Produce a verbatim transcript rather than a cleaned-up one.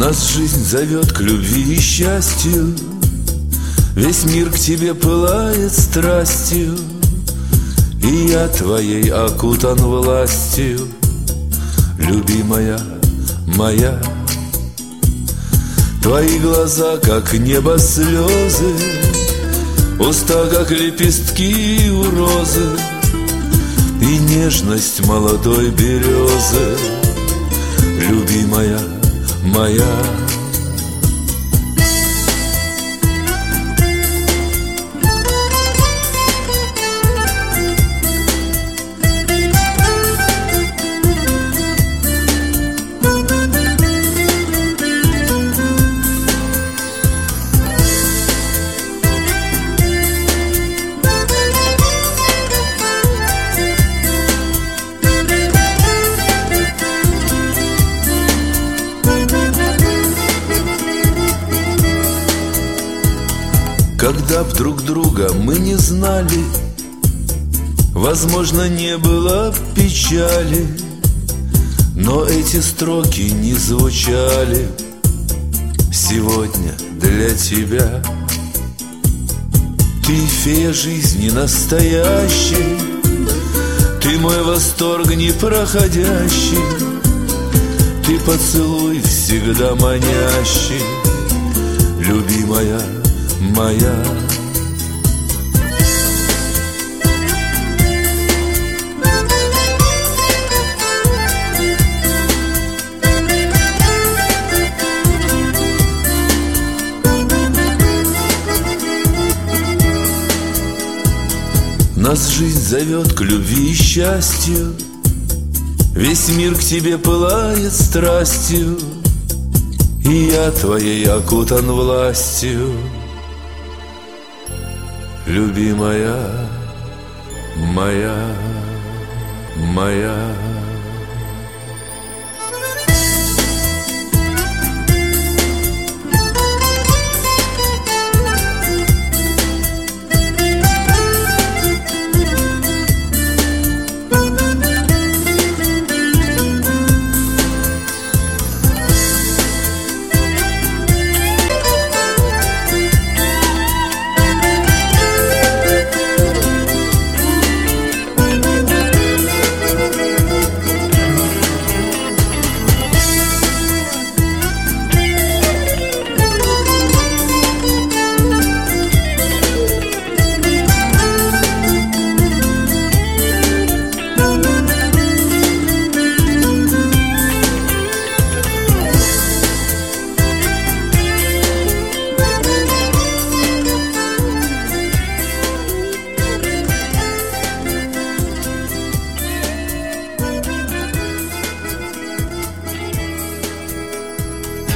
Нас жизнь зовет к любви и счастью, весь мир к тебе пылает страстью, и я твоей окутан властью, любимая моя. Твои глаза, как небо слезы, уста, как лепестки у розы, и нежность молодой березы, любимая моя. Когда б друг друга мы не знали, возможно, не было печали, но эти строки не звучали сегодня для тебя. Ты фея жизни настоящей, ты мой восторг непроходящий, ты поцелуй всегда манящий, любимая моя. Нас жизнь зовет к любви и счастью, весь мир к тебе пылает страстью, и я твоей окутан властью, любимая моя, моя.